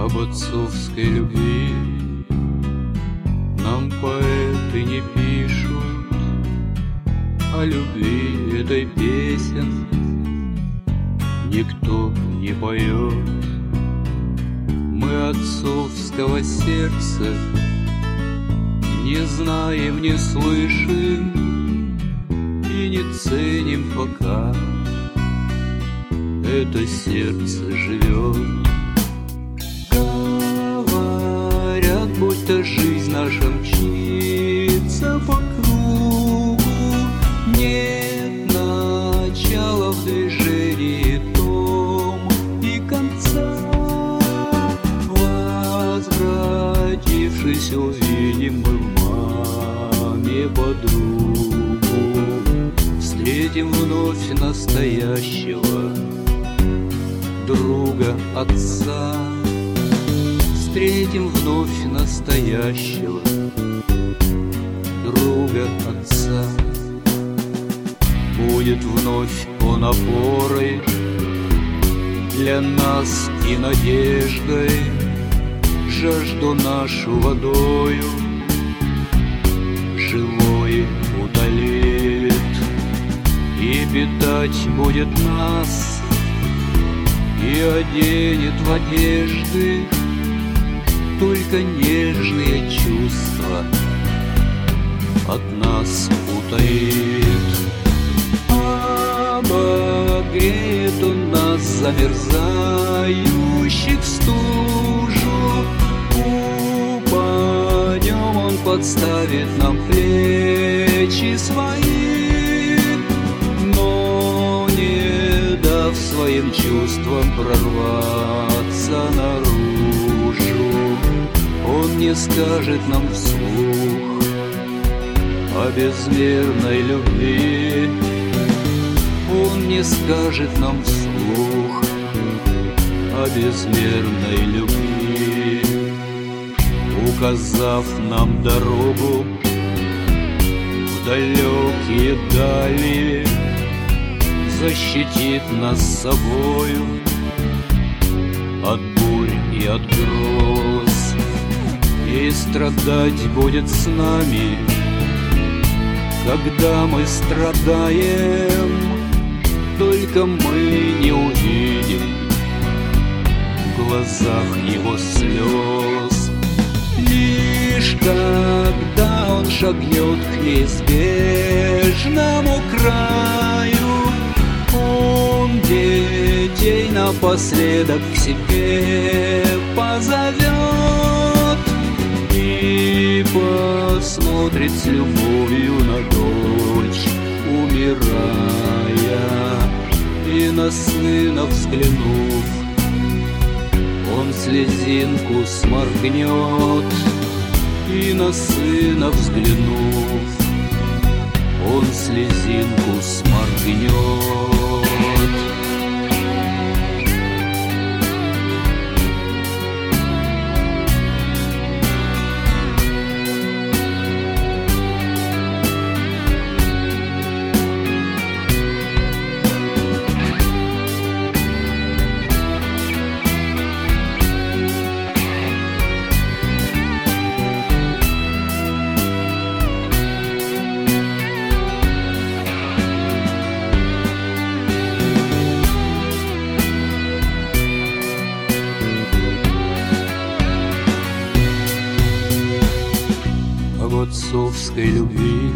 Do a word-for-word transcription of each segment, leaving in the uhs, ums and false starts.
Об отцовской любви нам поэты не пишут, о любви этой песен никто не поет. Мы отцовского сердца не знаем, не слышим и не ценим пока. Это сердце живет. Говорят, будто жизнь наша мчится по кругу, нет начала в движении том и конца. Возвратившись, увидим мы в маме подругу, встретим вновь настоящего друга отца. Встретим вновь настоящего друга отца. Будет вновь он опорой для нас и надеждой, жажду нашу водою живой утолит, и питать будет нас, и оденет в одежды только нежные чувства от нас утаит. Обогреет он нас, замерзающих в стужу, упадем, он подставит нам плечи свои, но не дав своим чувствам прорваться наружу, он не скажет нам вслух о безмерной любви. Он не скажет нам вслух о безмерной любви. Указав нам дорогу в далекие дали, защитит нас собою от бурь и от гроз, и страдать будет с нами, когда мы страдаем. Только мы не увидим в глазах его слез. Лишь когда он шагнет к неизбежному краю, он детей напоследок к себе позовет и посмотрит с любовью на дочь, умирая, и на сына взглянув, он слезинку сморгнет, и на сына взглянув, он слезинку сморгнет. Об отцовской любви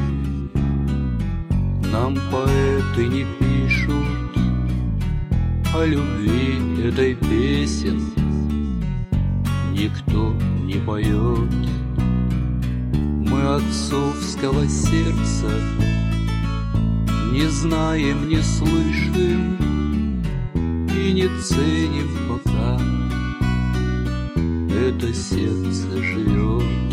нам поэты не пишут, о любви этой песен никто не поет. Мы отцовского сердца не знаем, не слышим и не ценим пока. Это сердце живет.